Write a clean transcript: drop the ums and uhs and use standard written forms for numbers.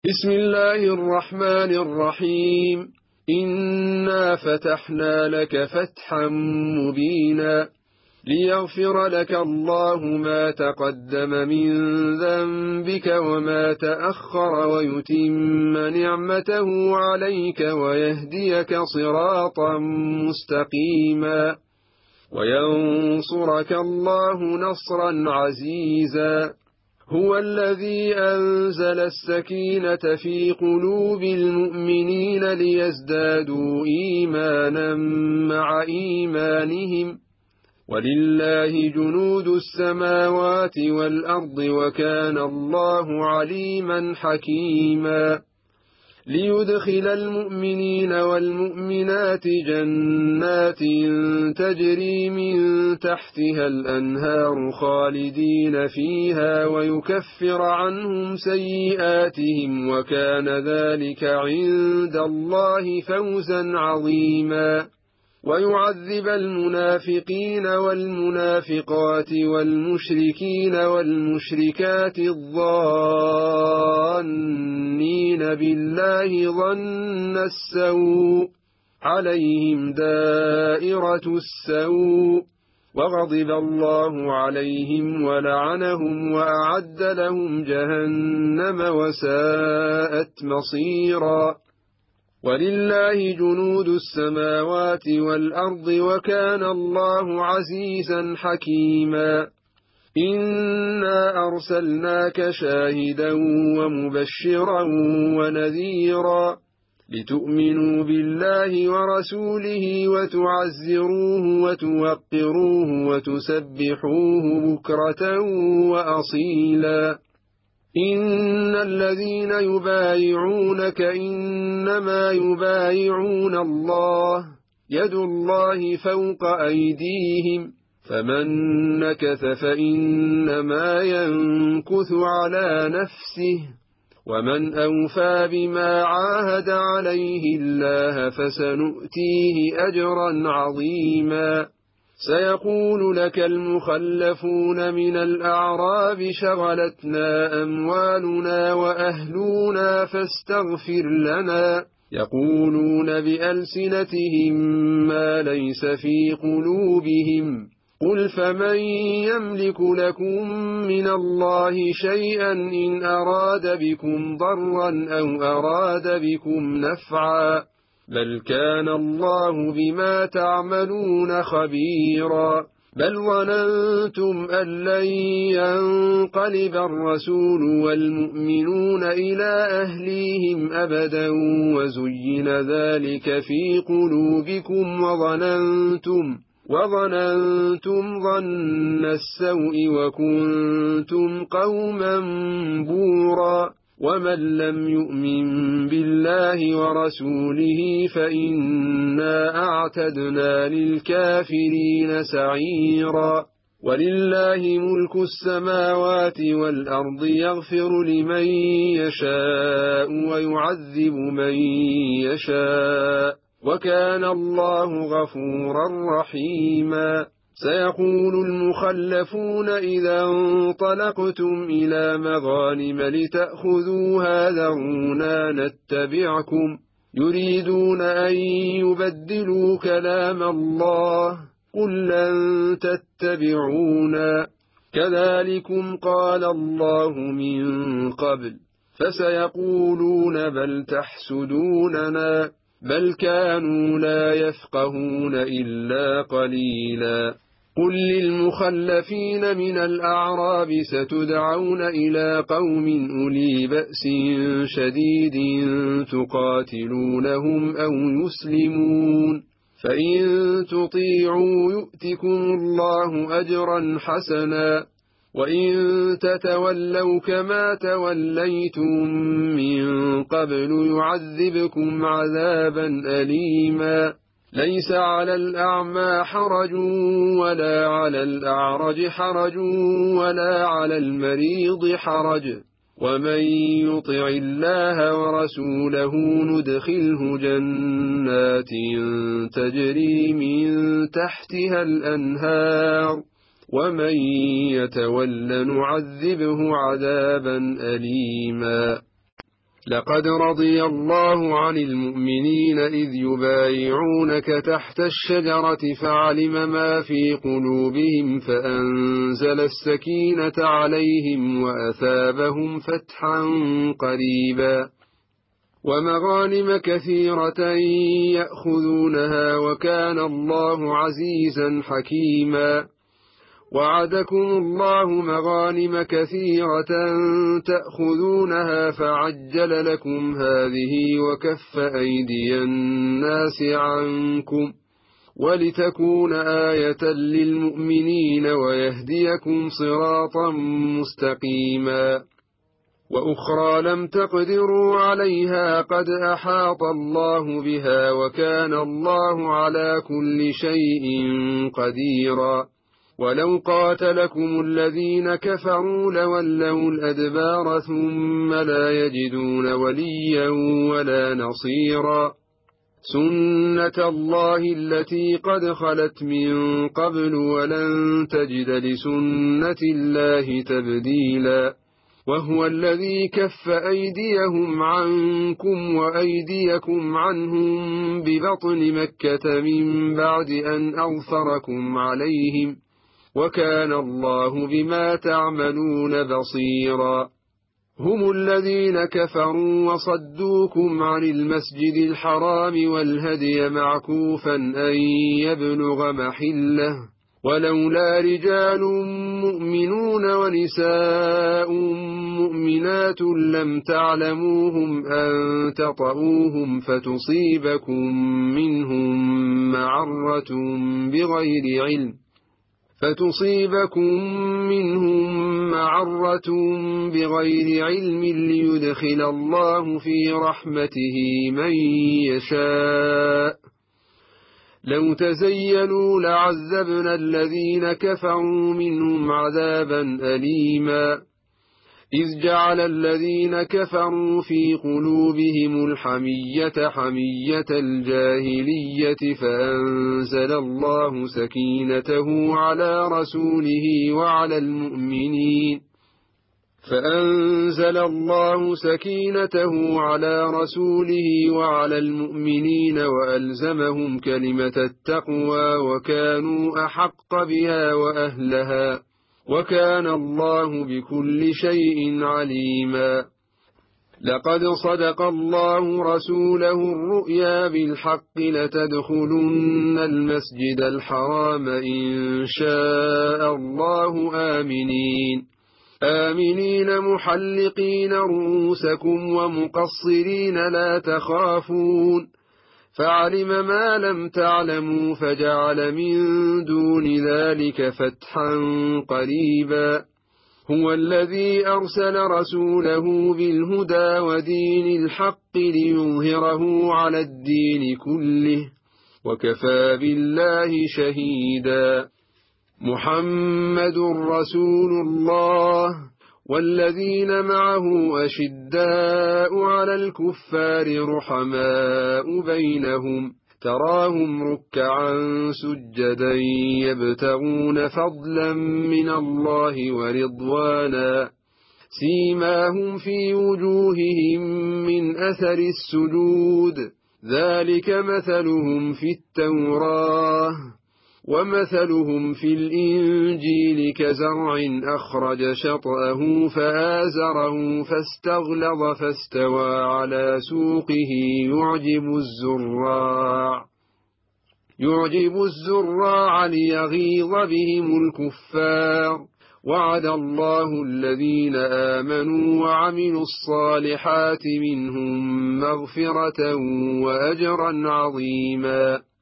بسم الله الرحمن الرحيم. إنا فتحنا لك فتحا مبينا ليغفر لك الله ما تقدم من ذنبك وما تأخر ويتم نعمته عليك ويهديك صراطا مستقيما وينصرك الله نصرا عزيزا. هو الذي أنزل السكينة في قلوب المؤمنين ليزدادوا إيمانا مع إيمانهم ولله جنود السماوات والأرض وكان الله عليما حكيما. ليدخل المؤمنين والمؤمنات جنات تجري من تحتها الأنهار خالدين فيها ويكفر عنهم سيئاتهم وكان ذلك عند الله فوزا عظيما. ويعذب المنافقين والمنافقات والمشركين والمشركات الظانين بالله ظن السوء عليهم دائرة السوء وغضب الله عليهم ولعنهم وأعد لهم جهنم وساءت مصيرا. ولله جنود السماوات والأرض وكان الله عزيزا حكيما. إنا أرسلناك شاهدا ومبشرا ونذيرا لتؤمنوا بالله ورسوله وتعزروه وتوقروه وتسبحوه بكرة وأصيلا. إن الذين يبايعونك إنما يبايعون الله يد الله فوق أيديهم فمن نكث فإنما ينكث على نفسه ومن أوفى بما عاهد عليه الله فسنؤتيه أجرا عظيما. سيقول لك المخلفون من الأعراب شغلتنا أموالنا وأهلنا فاستغفر لنا يقولون بألسنتهم ما ليس في قلوبهم قل فمن يملك لكم من الله شيئا إن أراد بكم ضرا أو أراد بكم نفعا بل كان الله بما تعملون خبيرا. بل ظننتم أن لن ينقلب الرسول والمؤمنون إلى أهليهم أبدا وزين ذلك في قلوبكم وظننتم ظن السوء وكنتم قوما بورا. ومن لم يؤمن بالله ورسوله فإنا أعتدنا للكافرين سعيرا. ولله ملك السماوات والأرض يغفر لمن يشاء ويعذب من يشاء وكان الله غفورا رحيما. سيقول المخلفون إذا انطلقتم إلى مغانم لتأخذوها ذرونا نتبعكم يريدون أن يبدلوا كلام الله قل لن تتبعونا كذلكم قال الله من قبل فسيقولون بل تحسدوننا بل كانوا لا يفقهون إلا قليلا. قل للمخلفين من الأعراب ستدعون إلى قوم أولي بأس شديد تقاتلونهم أو يسلمون فإن تطيعوا يؤتكم الله أجرا حسنا وإن تتولوا كما توليتم من قبل يعذبكم عذابا أليما. ليس على الأعمى حرج ولا على الأعرج حرج ولا على المريض حرج ومن يطع الله ورسوله ندخله جنات تجري من تحتها الأنهار ومن يتول نعذبه عذابا أليما. لقد رضي الله عن المؤمنين إذ يبايعونك تحت الشجرة فعلم ما في قلوبهم فأنزل السكينة عليهم وأثابهم فتحا قريبا ومغانم كثيرة يأخذونها وكان الله عزيزا حكيما وعدكم الله مغانم كثيرة تأخذونها فعجل لكم هذه وكف أيدي الناس عنكم ولتكون آية للمؤمنين ويهديكم صراطا مستقيما وأخرى لم تقدروا عليها قد أحاط الله بها وكان الله على كل شيء قديرا ولو قاتلكم الذين كفروا لولوا الأدبار ثم لا يجدون وليا ولا نصيرا سنة الله التي قد خلت من قبل ولن تجد لسنة الله تبديلا وهو الذي كف أيديهم عنكم وأيديكم عنهم ببطن مكة من بعد أن أظفركم عليهم وكان الله بما تعملون بصيرا هم الذين كفروا وصدوكم عن المسجد الحرام والهدي معكوفا أن يبلغ محله ولولا رجال مؤمنون ونساء مؤمنات لم تعلموهم أن تطؤوهم فتصيبكم منهم معرة بغير علم ليدخل الله في رحمته من يشاء لو تزيلوا لعذبنا الذين كفروا منهم عذابا أليما إذ جعل الذين كفروا في قلوبهم الحمية حمية الجاهلية فأنزل الله سكينته على رسوله وعلى المؤمنين وألزمهم كلمة التقوى وكانوا أحق بها وأهلها وكان الله بكل شيء عليما لقد صدق الله رسوله الرؤيا بالحق لتدخلن المسجد الحرام إن شاء الله آمنين محلقين رؤوسكم ومقصرين لا تخافون فعلم ما لم تعلموا فجعل من دون ذلك فتحا قريبا هو الذي أرسل رسوله بالهدى ودين الحق ليظهره على الدين كله وكفى بالله شهيدا محمد رسول الله والذين معه أشداء على الكفار رحماء بينهم تراهم ركعا سجدا يبتغون فضلا من الله ورضوانا سيماهم في وجوههم من أثر السجود ذلك مثلهم في التوراة ومثلهم في الإنجيل كزرع أخرج شطأه فآزره فاستغلظ فاستوى على سوقه يعجب الزراع ليغيظ بهم الكفار وعد الله الذين آمنوا وعملوا الصالحات منهم مغفرة وأجرا عظيما